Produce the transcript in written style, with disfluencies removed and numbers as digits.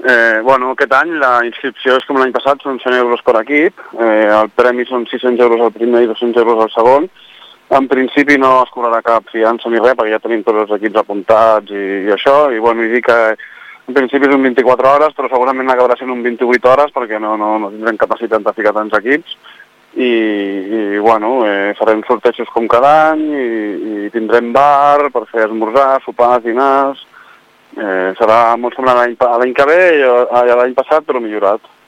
Bueno, aquest any la inscripció és com l'any passat, són 100 euros per equip, el premi són 600 euros al primer i 200 euros al segon. En principi no es cobrarà cap fiança ni res, perquè ja tenim tots els equips apuntats i això, i bueno, dic que en principi és un 24 hores, però segurament acabarà sent un 28 hores, perquè no tindrem capacitat de ficar tants equips, i bueno, farem sortejos com cada any, i tindrem bar per fer esmorzar, sopars, dinars. Serà molt semblant a l'any que ve i a l'any passat, però millorat.